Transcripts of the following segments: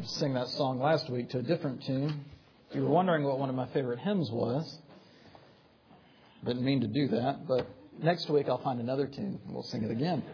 to sing that song last week to a different tune. If you were wondering what one of my favorite hymns was, didn't mean to do that, but next week I'll find another tune and we'll sing it again.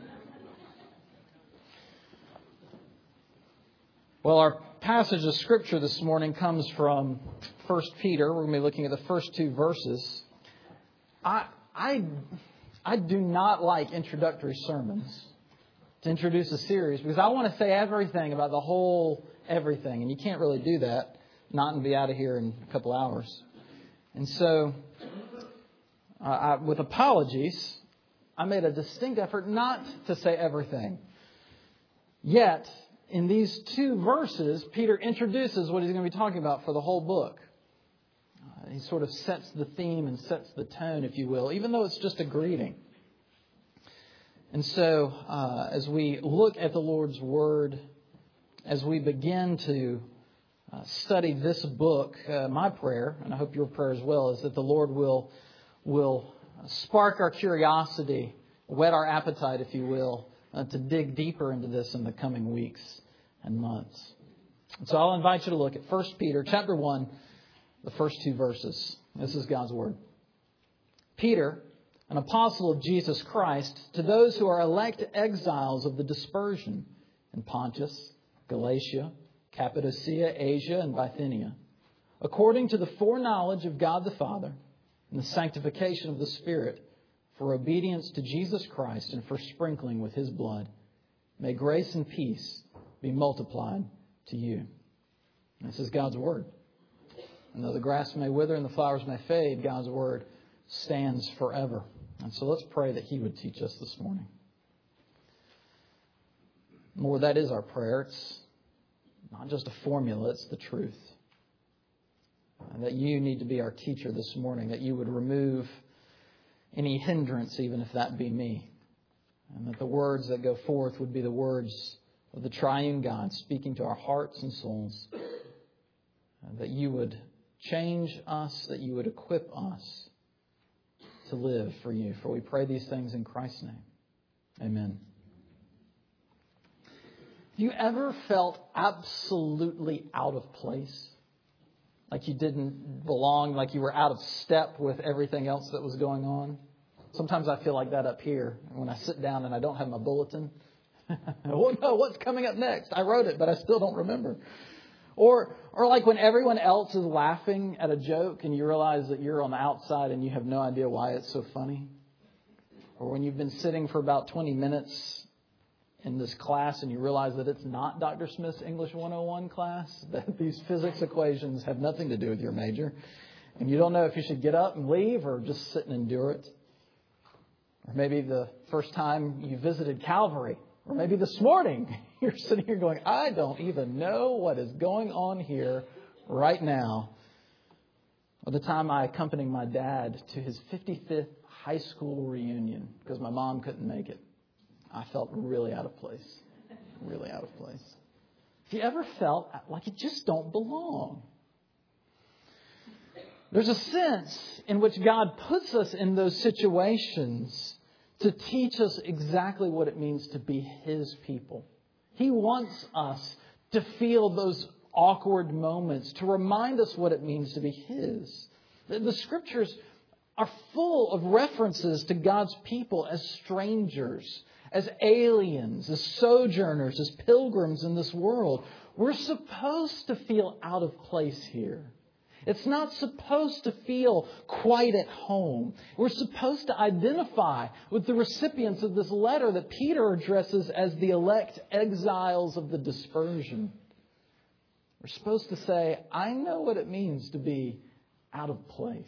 Well, our passage of Scripture this morning comes from 1 Peter. We're going to be looking at the first two verses. I do not like introductory sermons to introduce a series because I want to say everything about the whole everything. And you can't really do that, not and be out of here in a couple hours. And so, with apologies, I made a distinct effort not to say everything. Yet, in these two verses, Peter introduces what he's going to be talking about for the whole book. He sort of sets the theme and sets the tone, if you will, even though it's just a greeting. And so, as we look at the Lord's Word, as we begin to study this book, my prayer, and I hope your prayer as well, is that the Lord will spark our curiosity, whet our appetite, if you will, to dig deeper into this in the coming weeks and months. And so I'll invite you to look at 1 Peter chapter 1, the first two verses. This is God's Word. Peter, an apostle of Jesus Christ, to those who are elect exiles of the dispersion in Pontus, Galatia, Cappadocia, Asia, and Bithynia, according to the foreknowledge of God the Father and the sanctification of the Spirit, for obedience to Jesus Christ and for sprinkling with His blood, may grace and peace be multiplied to you. This is God's Word. And though the grass may wither and the flowers may fade, God's Word stands forever. And so let's pray that He would teach us this morning. Lord, that is our prayer. It's not just a formula, it's the truth. And that You need to be our teacher this morning, that You would remove any hindrance, even if that be me. And that the words that go forth would be the words of the triune God speaking to our hearts and souls. And that You would change us, that You would equip us to live for You. For we pray these things in Christ's name. Amen. Have you ever felt absolutely out of place? Like you didn't belong, like you were out of step with everything else that was going on? Sometimes I feel like that up here when I sit down and I don't have my bulletin. I don't know what's coming up next. I wrote it, but I still don't remember. Or like when everyone else is laughing at a joke and you realize that you're on the outside and you have no idea why it's so funny. Or when you've been sitting for about 20 minutes in this class and you realize that it's not Dr. Smith's English 101 class, that these physics equations have nothing to do with your major. And you don't know if you should get up and leave or just sit and endure it. Or maybe the first time you visited Calvary. Or maybe this morning you're sitting here going, I don't even know what is going on here right now. Or the time I accompanied my dad to his 55th high school reunion because my mom couldn't make it. I felt really out of place. Really out of place. Have you ever felt like you just don't belong? There's a sense in which God puts us in those situations to teach us exactly what it means to be His people. He wants us to feel those awkward moments, to remind us what it means to be His. The Scriptures are full of references to God's people as strangers, as aliens, as sojourners, as pilgrims in this world. We're supposed to feel out of place here. It's not supposed to feel quite at home. We're supposed to identify with the recipients of this letter that Peter addresses as the elect exiles of the dispersion. We're supposed to say, I know what it means to be out of place.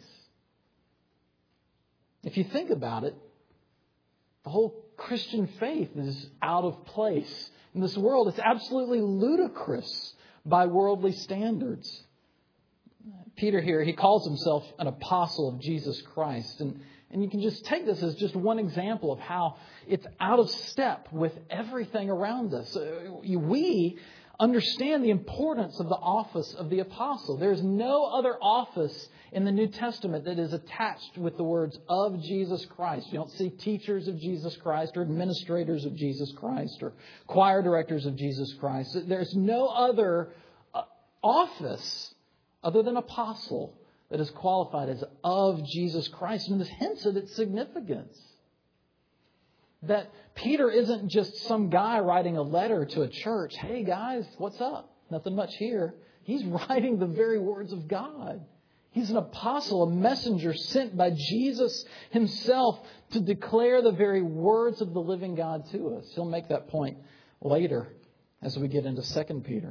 If you think about it, the whole Christian faith is out of place in this world. It's absolutely ludicrous by worldly standards. Peter here, he calls himself an apostle of Jesus Christ. And you can just take this as just one example of how it's out of step with everything around us. We understand the importance of the office of the apostle. There's no other office in the New Testament that is attached with the words of Jesus Christ. You don't see teachers of Jesus Christ or administrators of Jesus Christ or choir directors of Jesus Christ. There's no other office other than apostle that is qualified as of Jesus Christ. And this hints at its significance. That Peter isn't just some guy writing a letter to a church. Hey guys, what's up? Nothing much here. He's writing the very words of God. He's an apostle, a messenger sent by Jesus himself to declare the very words of the living God to us. He'll make that point later as we get into 2 Peter.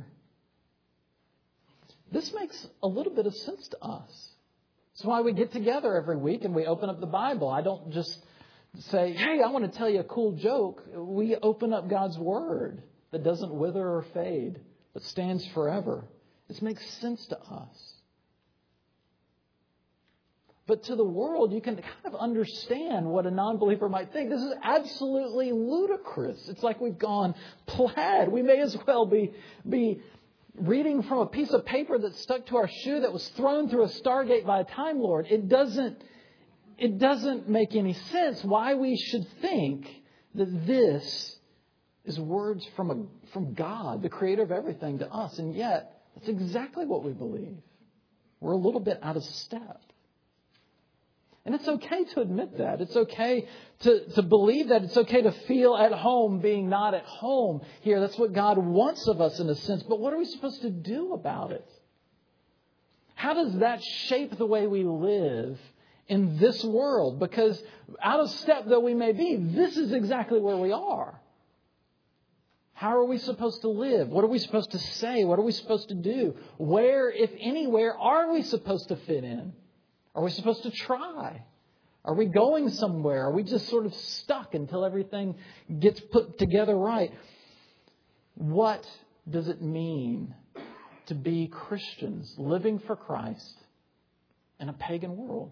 This makes a little bit of sense to us. That's why we get together every week and we open up the Bible. I don't just say, hey, I want to tell you a cool joke. We open up God's Word that doesn't wither or fade, but stands forever. This makes sense to us. But to the world, you can kind of understand what a non-believer might think. This is absolutely ludicrous. It's like we've gone plaid. We may as well be reading from a piece of paper that's stuck to our shoe that was thrown through a stargate by a Time Lord. It doesn't make any sense why we should think that this is words from God, the creator of everything, to us. And yet, that's exactly what we believe. We're a little bit out of step. And it's okay to admit that. It's okay to believe that. It's okay to feel at home being not at home here. That's what God wants of us in a sense. But what are we supposed to do about it? How does that shape the way we live in this world? Because out of step though we may be, this is exactly where we are. How are we supposed to live? What are we supposed to say? What are we supposed to do? Where, if anywhere, are we supposed to fit in? Are we supposed to try? Are we going somewhere? Are we just sort of stuck until everything gets put together right? What does it mean to be Christians living for Christ in a pagan world?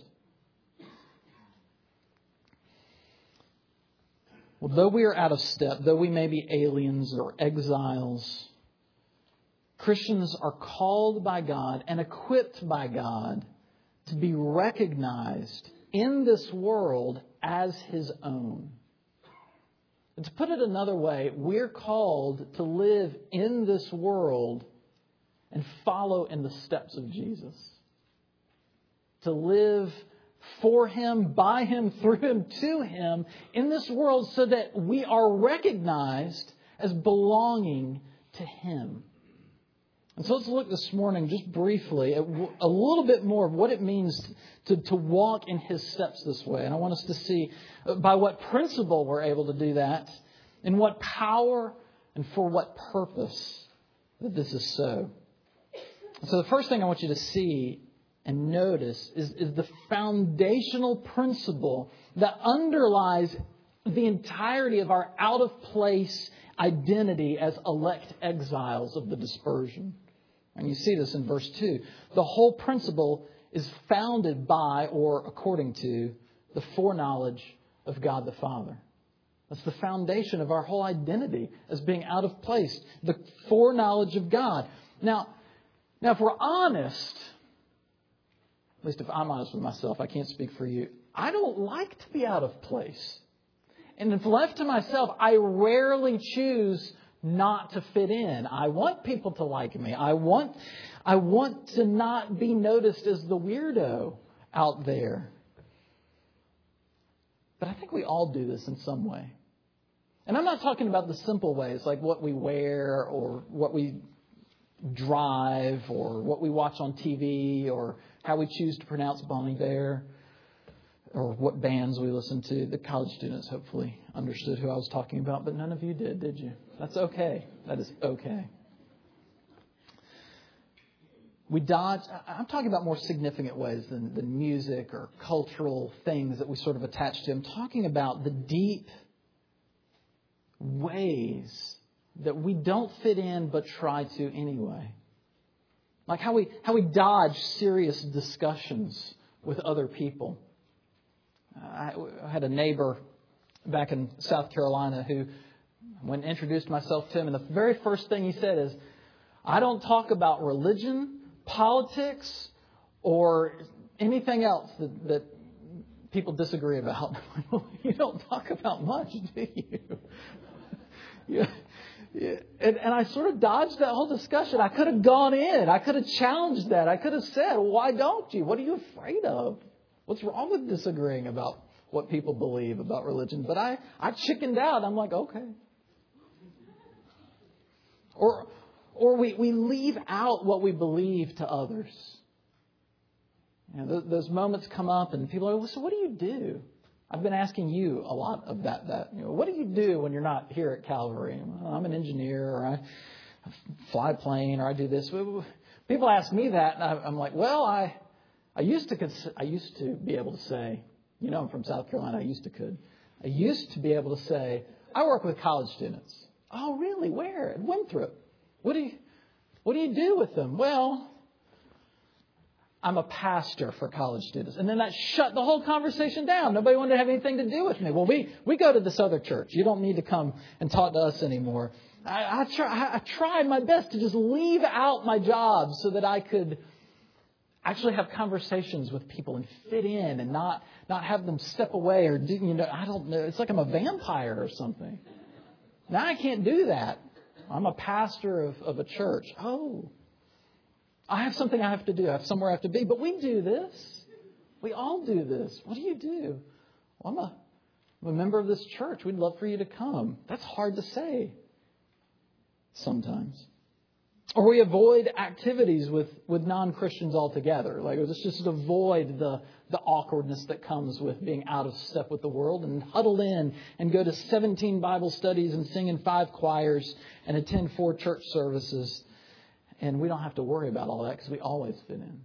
Well, though we are out of step, though we may be aliens or exiles, Christians are called by God and equipped by God to be recognized in this world as His own. And to put it another way, we're called to live in this world and follow in the steps of Jesus. To live for Him, by Him, through Him, to Him in this world so that we are recognized as belonging to Him. And so let's look this morning just briefly at a little bit more of what it means to walk in His steps this way. And I want us to see by what principle we're able to do that, in what power and for what purpose that this is so. So the first thing I want you to see and notice is the foundational principle that underlies the entirety of our out-of-place identity as elect exiles of the dispersion. And you see this in verse 2. The whole principle is founded by or according to the foreknowledge of God the Father. That's the foundation of our whole identity as being out of place. The foreknowledge of God. Now, if we're honest, at least if I'm honest with myself, I can't speak for you. I don't like to be out of place. And if left to myself, I rarely choose not to fit in. I want people to like me. I want to not be noticed as the weirdo out there. But I think we all do this in some way. And I'm not talking about the simple ways, like what we wear or what we drive or what we watch on TV or how we choose to pronounce Bon Iver or what bands we listen to. The college students hopefully understood who I was talking about, but none of you did you? That's okay. That is okay. We dodge. I'm talking about more significant ways than music or cultural things that we sort of attach to. I'm talking about the deep ways that we don't fit in but try to anyway. Like how we dodge serious discussions with other people. I had a neighbor back in South Carolina who, when I introduced myself to him, and the very first thing he said is, I don't talk about religion, politics, or anything else that people disagree about? You don't talk about much, do you? And I sort of dodged that whole discussion. I could have gone in. I could have challenged that. I could have said, why don't you? What are you afraid of? What's wrong with disagreeing about what people believe about religion? But I chickened out. I'm like, okay. Or we leave out what we believe to others. Those moments come up and people are like, well, so what do you do? I've been asking you a lot of that. What do you do when you're not here at Calvary? Well, I'm an engineer, or I fly a plane, or I do this. People ask me that, and I'm like, well, I used to be able to say, I'm from South Carolina. I used to be able to say, I work with college students. Oh, really? Where? At Winthrop. What do you do with them? Well, I'm a pastor for college students. And then that shut the whole conversation down. Nobody wanted to have anything to do with me. Well, we go to this other church. You don't need to come and talk to us anymore. I tried my best to just leave out my job so that I could actually have conversations with people and fit in and not have them step away or I don't know. It's like I'm a vampire or something. Now I can't do that. I'm a pastor of a church. Oh, I have something I have to do. I have somewhere I have to be. But we do this. We all do this. What do you do? Well, I'm a member of this church. We'd love for you to come. That's hard to say sometimes. Or we avoid activities with non-Christians altogether. Like, let's just avoid the awkwardness that comes with being out of step with the world and huddle in and go to 17 Bible studies and sing in 5 choirs and attend 4 church services. And we don't have to worry about all that because we always fit in.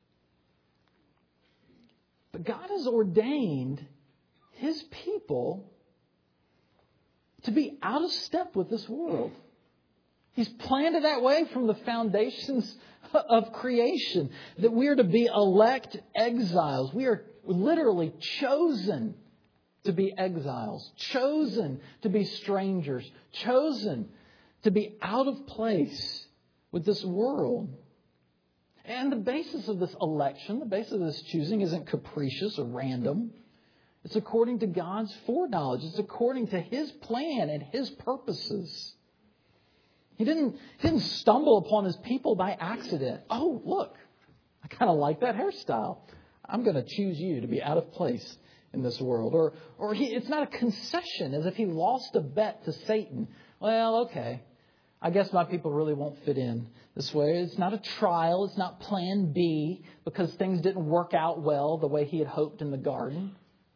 But God has ordained His people to be out of step with this world. He's planned it that way from the foundations of creation, that we are to be elect exiles. We are literally chosen to be exiles, chosen to be strangers, chosen to be out of place with this world. And the basis of this election, the basis of this choosing isn't capricious or random. It's according to God's foreknowledge. It's according to His plan and His purposes. He didn't stumble upon His people by accident. Oh, look, I kind of like that hairstyle. I'm going to choose you to be out of place in this world. Or it's not a concession as if He lost a bet to Satan. Well, okay, I guess my people really won't fit in this way. It's not a trial. It's not plan B because things didn't work out well the way He had hoped in the garden.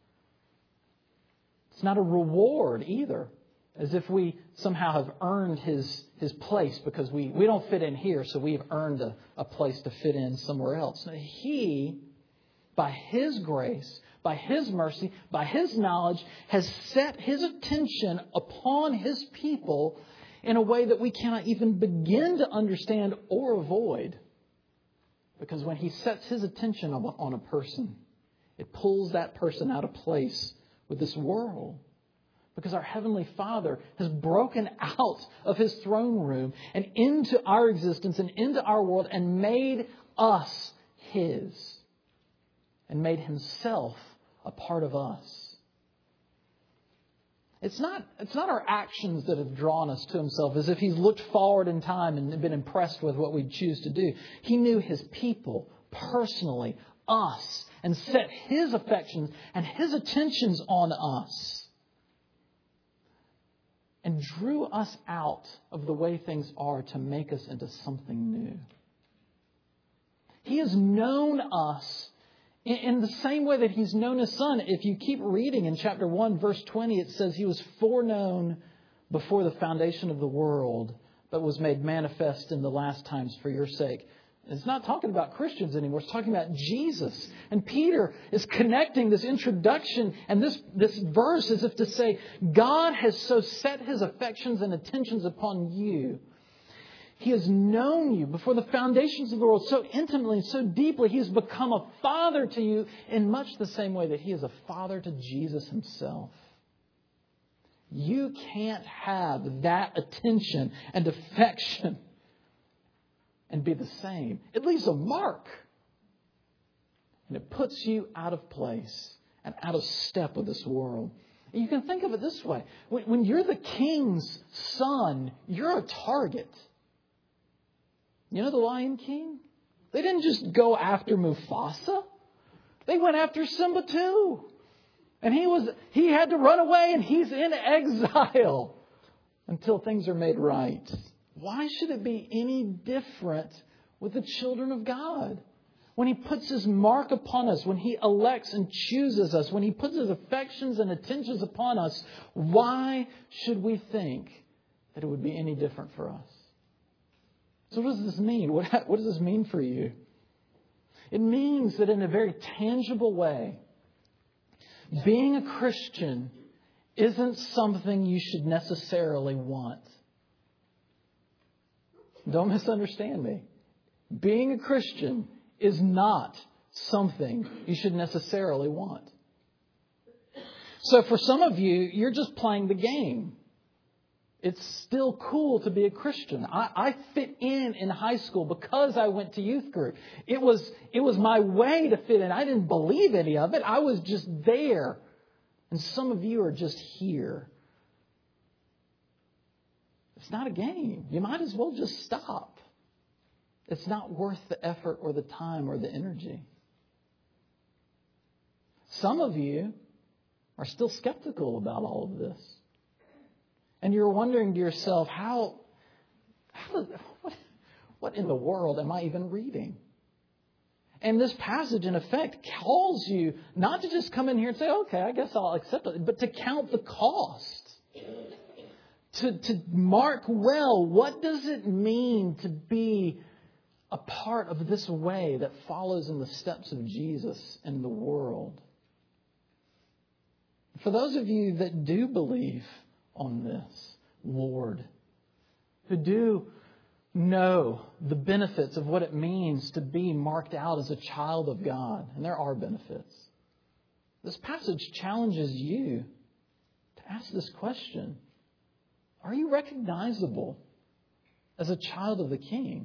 It's not a reward either, as if we somehow have earned His place because we don't fit in here, so we've earned a place to fit in somewhere else. Now, He, by His grace, by His mercy, by His knowledge, has set His attention upon His people in a way that we cannot even begin to understand or avoid. Because when He sets His attention on a person, it pulls that person out of place with this world. Because our Heavenly Father has broken out of His throne room and into our existence and into our world and made us His. And made Himself a part of us. It's not our actions that have drawn us to Himself, as if He's looked forward in time and been impressed with what we choose to do. He knew His people personally, us, and set His affections and His attentions on us. And drew us out of the way things are to make us into something new. He has known us in the same way that He's known His Son. If you keep reading in chapter 1, verse 20, it says He was foreknown before the foundation of the world, but was made manifest in the last times for your sake. It's not talking about Christians anymore. It's talking about Jesus. And Peter is connecting this introduction and this verse as if to say, God has so set His affections and attentions upon you. He has known you before the foundations of the world so intimately and so deeply. He has become a father to you in much the same way that He is a father to Jesus Himself. You can't have that attention and affection and be the same. It leaves a mark. And it puts you out of place and out of step with this world. And you can think of it this way. When you're the king's son, you're a target. You know the Lion King? They didn't just go after Mufasa. They went after Simba too. And he had to run away, and he's in exile until things are made right. Why should it be any different with the children of God? When He puts His mark upon us, when He elects and chooses us, when He puts His affections and attentions upon us, why should we think that it would be any different for us? So what does this mean? What does this mean for you? It means that in a very tangible way, being a Christian isn't something you should necessarily want. Don't misunderstand me. Being a Christian is not something you should necessarily want. So for some of you, you're just playing the game. It's still cool to be a Christian. I fit in high school because I went to youth group. It was my way to fit in. I didn't believe any of it. I was just there. And some of you are just here. It's not a game. You might as well just stop. It's not worth the effort or the time or the energy. Some of you are still skeptical about all of this. And you're wondering to yourself, what in the world am I even reading? And this passage, in effect, calls you not to just come in here and say, okay, I guess I'll accept it, but to count the cost. To mark well, what does it mean to be a part of this way that follows in the steps of Jesus in the world? For those of you that do believe on this, Lord, who do know the benefits of what it means to be marked out as a child of God, and there are benefits, this passage challenges you to ask this question. Are you recognizable as a child of the King?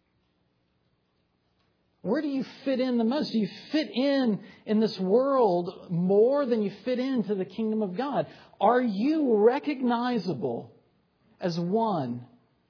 Where do you fit in the most? Do you fit in this world more than you fit into the kingdom of God? Are you recognizable as one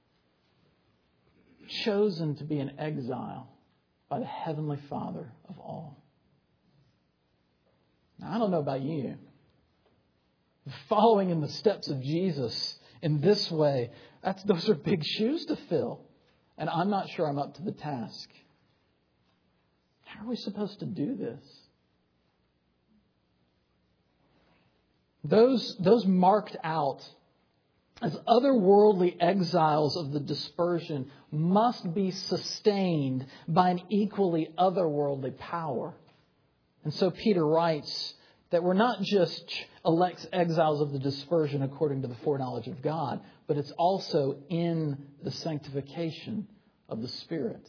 chosen to be in exile by the Heavenly Father of all? Now, I don't know about you. Following in the steps of Jesus in this way, those are big shoes to fill. And I'm not sure I'm up to the task. How are we supposed to do this? Those marked out as otherworldly exiles of the dispersion must be sustained by an equally otherworldly power. And so Peter writes that we're not just elect exiles of the dispersion according to the foreknowledge of God, but it's also in the sanctification of the Spirit.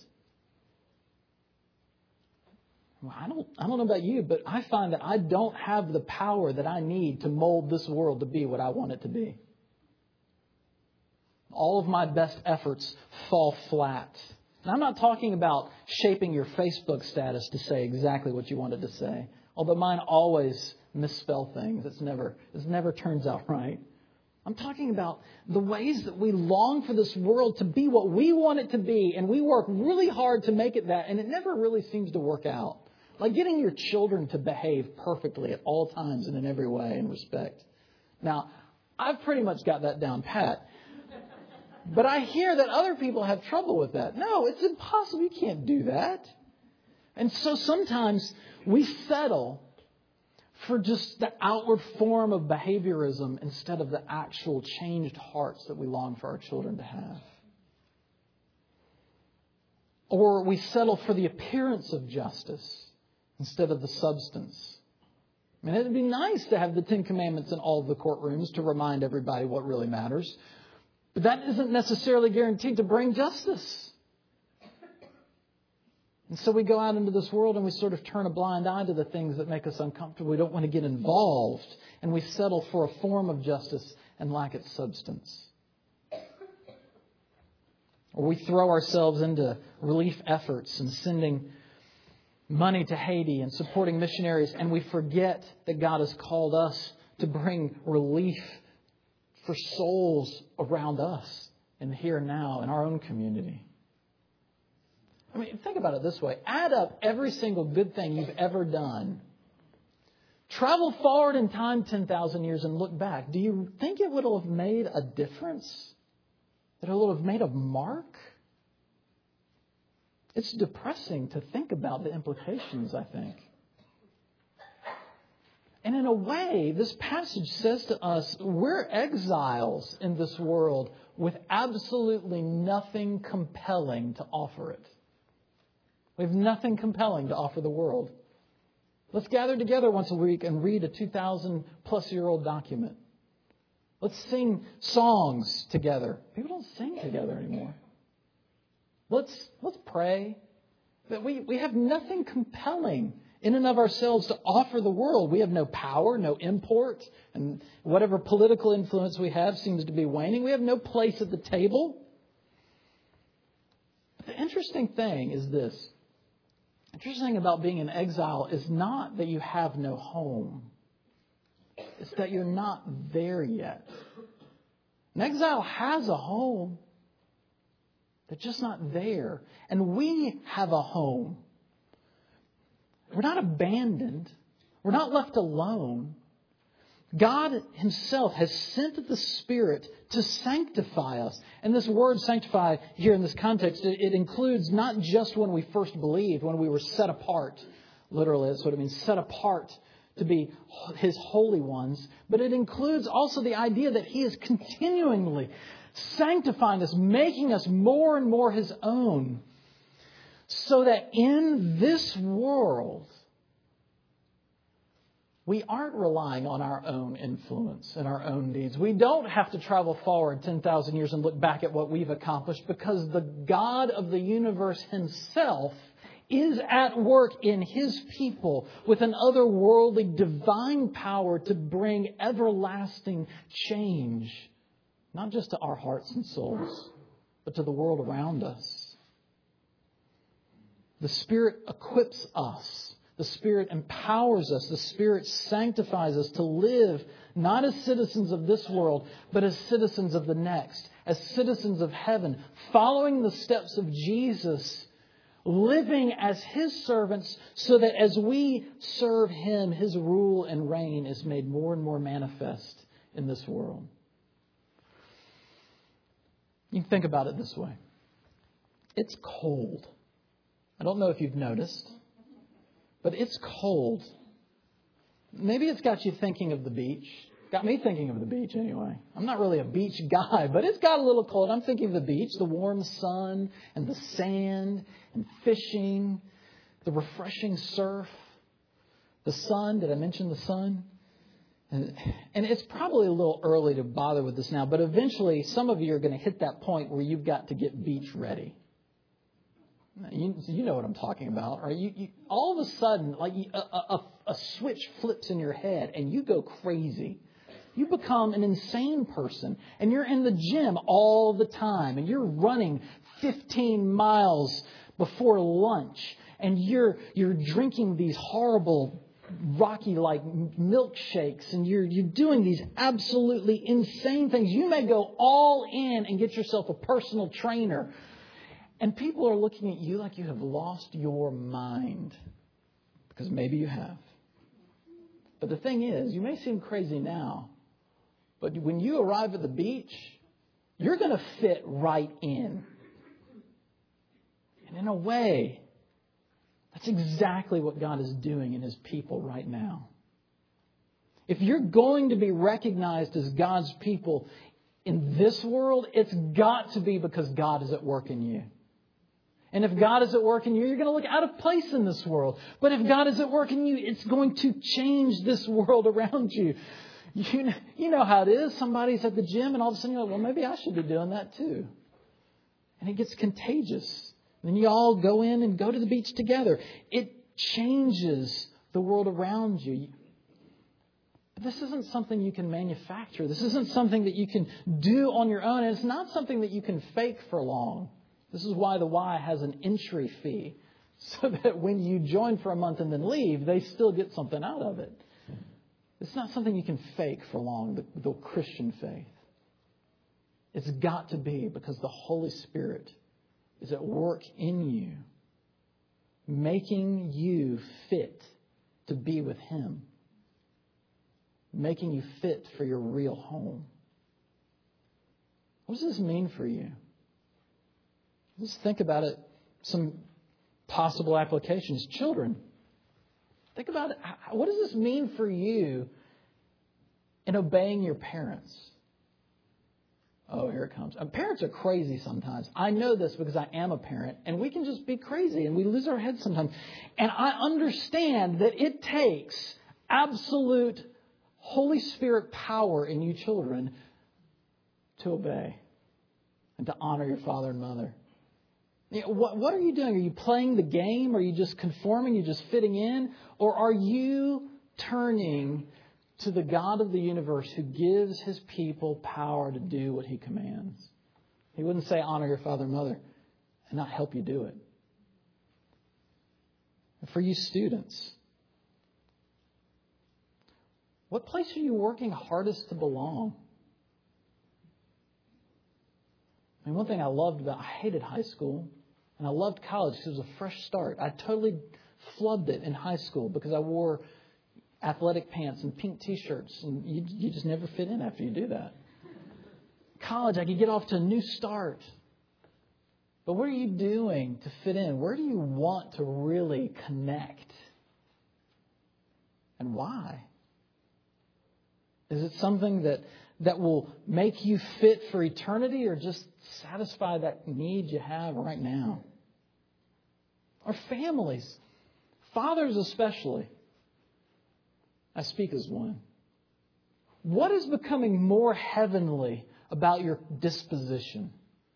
Well, I don't know about you, but I find that I don't have the power that I need to mold this world to be what I want it to be. All of my best efforts fall flat. And I'm not talking about shaping your Facebook status to say exactly what you wanted to say. Although mine always misspell things. It never turns out right. I'm talking about the ways that we long for this world to be what we want it to be. And we work really hard to make it that. And it never really seems to work out. Like getting your children to behave perfectly at all times and in every way and respect. Now, I've pretty much got that down pat. But I hear that other people have trouble with that. No, it's impossible. You can't do that. And so sometimes we settle for just the outward form of behaviorism instead of the actual changed hearts that we long for our children to have. Or we settle for the appearance of justice instead of the substance. I mean, it'd be nice to have the 10 Commandments in all of the courtrooms to remind everybody what really matters. But that isn't necessarily guaranteed to bring justice. And so we go out into this world and we sort of turn a blind eye to the things that make us uncomfortable. We don't want to get involved. And we settle for a form of justice and lack its substance. Or we throw ourselves into relief efforts and sending money to Haiti and supporting missionaries, and we forget that God has called us to bring relief for souls around us in the here and now in our own community. I mean, think about it this way. Add up every single good thing you've ever done. Travel forward in time 10,000 years and look back. Do you think it would have made a difference? That it would have made a mark? It's depressing to think about the implications, I think. And in a way, this passage says to us, we're exiles in this world with absolutely nothing compelling to offer it. We have nothing compelling to offer the world. Let's gather together once a week and read a 2,000-plus-year-old document. Let's sing songs together. People don't sing together anymore. Let's pray. That we have nothing compelling in and of ourselves to offer the world. We have no power, no import, and whatever political influence we have seems to be waning. We have no place at the table. The interesting thing is this. The interesting thing about being in exile is not that you have no home. It's that you're not there yet. An exile has a home. They're just not there. And we have a home. We're not abandoned. We're not left alone. God Himself has sent the Spirit to sanctify us. And this word sanctify here in this context, it includes not just when we first believed, when we were set apart. Literally, that's what it means, set apart to be His holy ones. But it includes also the idea that He is continually sanctifying us, making us more and more His own. So that in this world, we aren't relying on our own influence and our own deeds. We don't have to travel forward 10,000 years and look back at what we've accomplished, because the God of the universe Himself is at work in His people with an otherworldly divine power to bring everlasting change, not just to our hearts and souls, but to the world around us. The Spirit equips us. The Spirit empowers us. The Spirit sanctifies us to live not as citizens of this world, but as citizens of the next, as citizens of heaven, following the steps of Jesus, living as His servants, so that as we serve Him, His rule and reign is made more and more manifest in this world. You can think about it this way. It's cold. I don't know if you've noticed, but it's cold. Maybe it's got you thinking of the beach. Got me thinking of the beach anyway. I'm not really a beach guy, but it's got a little cold. I'm thinking of the beach, the warm sun and the sand and fishing, the refreshing surf, the sun. Did I mention the sun? And it's probably a little early to bother with this now, but eventually some of you are going to hit that point where you've got to get beach ready. You know what I'm talking about, right? You all of a sudden, like a switch flips in your head and you go crazy. You become an insane person, and you're in the gym all the time, and you're running 15 miles before lunch, and you're drinking these horrible Rocky-like milkshakes, and you're doing these absolutely insane things. You may go all in and get yourself a personal trainer. And people are looking at you like you have lost your mind. Because maybe you have. But the thing is, you may seem crazy now. But when you arrive at the beach, you're going to fit right in. And in a way, that's exactly what God is doing in His people right now. If you're going to be recognized as God's people in this world, it's got to be because God is at work in you. And if God is at work in you, you're going to look out of place in this world. But if God is at work in you, it's going to change this world around you. You know how it is. Somebody's at the gym and all of a sudden you're like, well, maybe I should be doing that too. And it gets contagious. And then you all go in and go to the beach together. It changes the world around you. But this isn't something you can manufacture. This isn't something that you can do on your own. And it's not something that you can fake for long. This is why the Y has an entry fee. so that when you join for a month and then leave, they still get something out of it. It's not something you can fake for long, the Christian faith. It's got to be because the Holy Spirit is at work in you, making you fit to be with Him, making you fit for your real home. What does this mean for you? Let's think about it. Some possible applications. Children, think about it. What does this mean for you in obeying your parents? Oh, here it comes. Parents are crazy sometimes. I know this because I am a parent, and we can just be crazy and we lose our heads sometimes. And I understand that it takes absolute Holy Spirit power in you children to obey and to honor your father and mother. You know, what are you doing? Are you playing the game? Are you just conforming? Are you just fitting in? Or are you turning to the God of the universe who gives His people power to do what He commands? He wouldn't say honor your father and mother and not help you do it. And for you students, what place are you working hardest to belong? I mean, one thing I hated high school, and I loved college because it was a fresh start. I totally flubbed it in high school because I wore athletic pants and pink T-shirts, and you just never fit in after you do that. College, I could get off to a new start. But what are you doing to fit in? Where do you want to really connect? And why? Is it something that will make you fit for eternity, or just satisfy that need you have right now? Our families, fathers especially. I speak as one. What is becoming more heavenly about your disposition?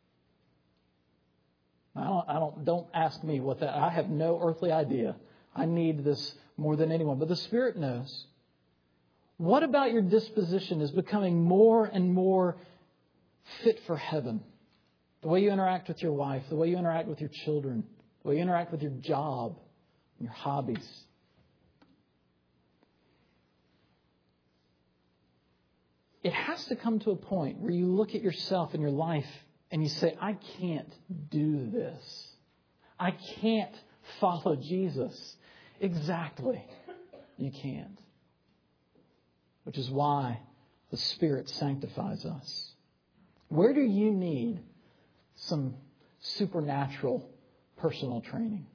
Don't ask me what that. I have no earthly idea. I need this more than anyone, but the Spirit knows. What about your disposition is becoming more and more fit for heaven? The way you interact with your wife, the way you interact with your children, the way you interact with your job, your hobbies. It has to come to a point where you look at yourself and your life and you say, I can't do this. I can't follow Jesus. Exactly. You can't. Which is why the Spirit sanctifies us. Where do you need some supernatural personal training?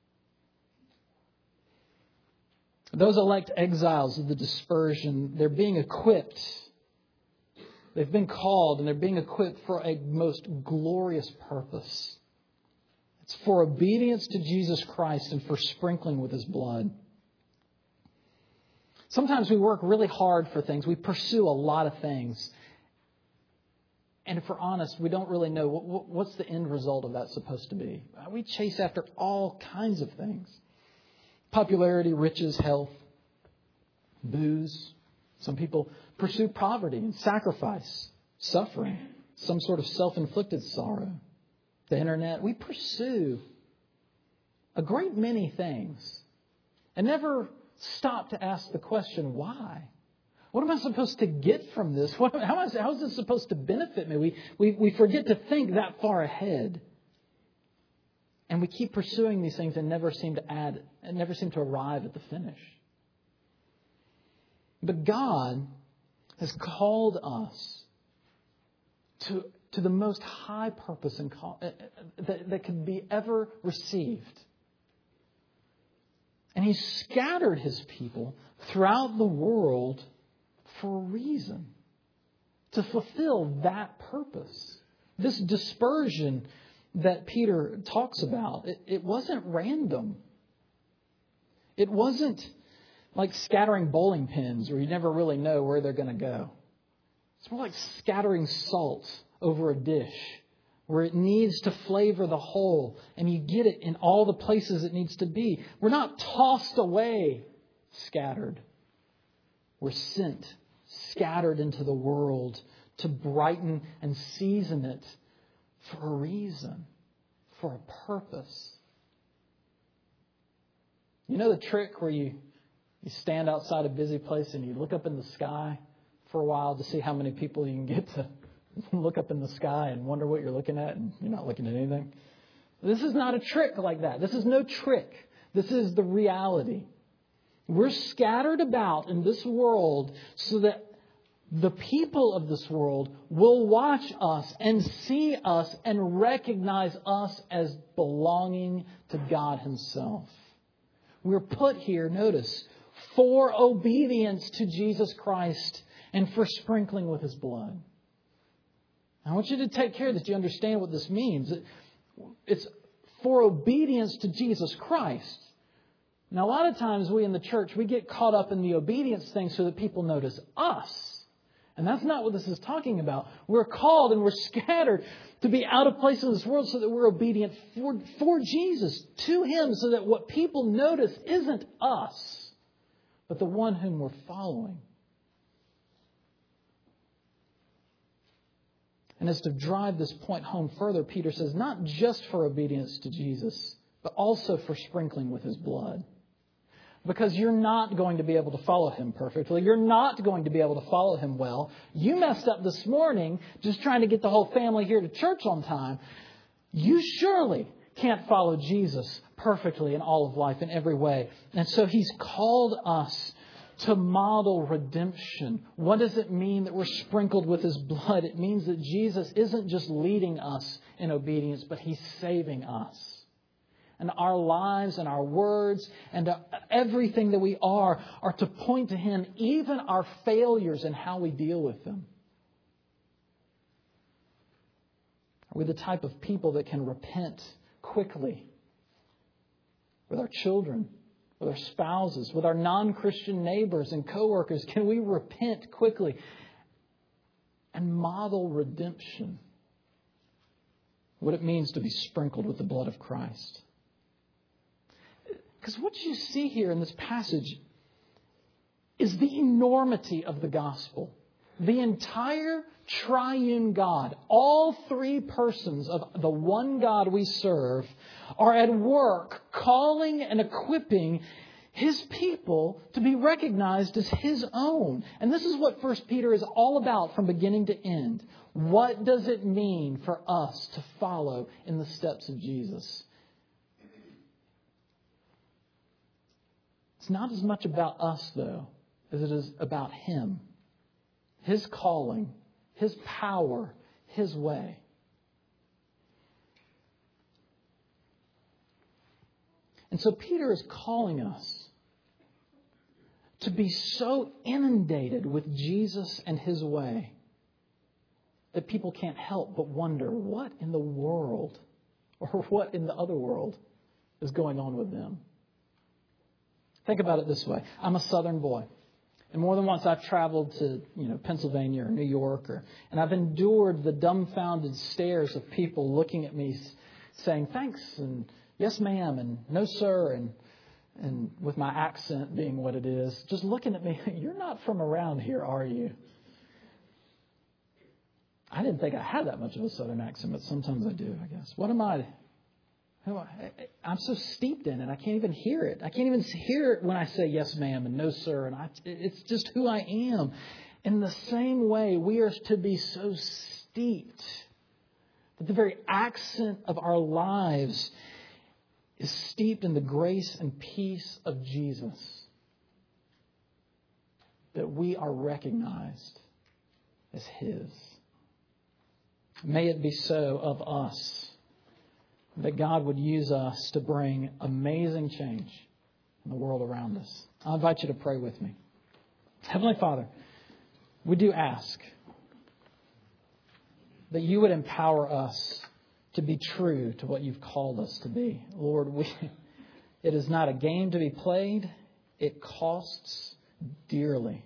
Those elect exiles of the dispersion, they're being equipped. They've been called and they're being equipped for a most glorious purpose. It's for obedience to Jesus Christ and for sprinkling with His blood. Sometimes we work really hard for things. We pursue a lot of things. And if we're honest, we don't really know what's the end result of that supposed to be. We chase after all kinds of things. Popularity, riches, health, booze. Some people pursue poverty and sacrifice, suffering, some sort of self-inflicted sorrow. The internet. We pursue a great many things and never stop to ask the question, why? What am I supposed to get from this? How is this supposed to benefit me? We forget to think that far ahead. And we keep pursuing these things and never seem to arrive at the finish. But God has called us to the most high purpose and that could be ever received. And He scattered His people throughout the world for a reason. To fulfill that purpose. This dispersion that Peter talks about, it wasn't random. It wasn't like scattering bowling pins where you never really know where they're going to go. It's more like scattering salt over a dish where it needs to flavor the whole and you get it in all the places it needs to be. We're not tossed away scattered. We're sent scattered into the world to brighten and season it for a reason, for a purpose. You know the trick where you stand outside a busy place and you look up in the sky for a while to see how many people you can get to look up in the sky and wonder what you're looking at, and you're not looking at anything? This is not a trick like that. This is no trick. This is the reality. We're scattered about in this world so that the people of this world will watch us and see us and recognize us as belonging to God Himself. We're put here, notice, for obedience to Jesus Christ and for sprinkling with His blood. I want you to take care that you understand what this means. It's for obedience to Jesus Christ. Now, a lot of times we in the church, we get caught up in the obedience thing so that people notice us. And that's not what this is talking about. We're called and we're scattered to be out of place in this world so that we're obedient for Jesus, to Him, so that what people notice isn't us, but the one whom we're following. And as to drive this point home further, Peter says, not just for obedience to Jesus, but also for sprinkling with His blood. Because you're not going to be able to follow Him perfectly. You're not going to be able to follow Him well. You messed up this morning just trying to get the whole family here to church on time. You surely can't follow Jesus perfectly in all of life in every way. And so He's called us to model redemption. What does it mean that we're sprinkled with His blood? It means that Jesus isn't just leading us in obedience, but He's saving us. And our lives and our words and everything that we are to point to Him, even our failures and how we deal with them. Are we the type of people that can repent quickly with our children, with our spouses, with our non-Christian neighbors and coworkers? Can we repent quickly and model redemption? What it means to be sprinkled with the blood of Christ. Because what you see here in this passage is the enormity of the gospel. The entire triune God, all three persons of the one God we serve, are at work calling and equipping His people to be recognized as His own. And this is what 1 Peter is all about from beginning to end. What does it mean for us to follow in the steps of Jesus? It's not as much about us, though, as it is about Him. His calling, His power, His way. And so Peter is calling us to be so inundated with Jesus and His way that people can't help but wonder what in the world or what in the other world is going on with them. Think about it this way. I'm a Southern boy. And more than once I've traveled to, Pennsylvania or New York, and I've endured the dumbfounded stares of people looking at me saying, thanks, and yes, ma'am, and no, sir, and with my accent being what it is, just looking at me, you're not from around here, are you? I didn't think I had that much of a Southern accent, but sometimes I do, I guess. What am I? I'm so steeped in it, I can't even hear it. I can't even hear it when I say yes, ma'am, and no, sir. And it's just who I am. In the same way, we are to be so steeped that the very accent of our lives is steeped in the grace and peace of Jesus. That we are recognized as His. May it be so of us. That God would use us to bring amazing change in the world around us. I invite you to pray with me. Heavenly Father, we do ask that You would empower us to be true to what You've called us to be. Lord, it is not a game to be played. It costs dearly.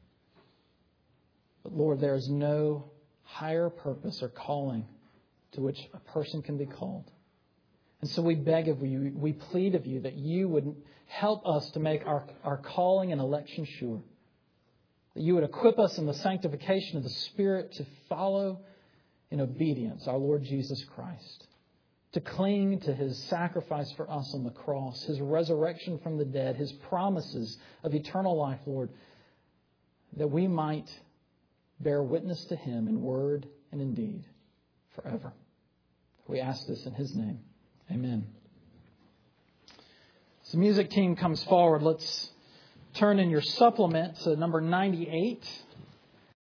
But Lord, there is no higher purpose or calling to which a person can be called. And so we beg of You, we plead of You that You would help us to make our calling and election sure. That You would equip us in the sanctification of the Spirit to follow in obedience our Lord Jesus Christ. to cling to His sacrifice for us on the cross, His resurrection from the dead, His promises of eternal life, Lord, that we might bear witness to Him in word and in deed forever. We ask this in His name. Amen. So the music team comes forward. Let's turn in your supplement to number 98.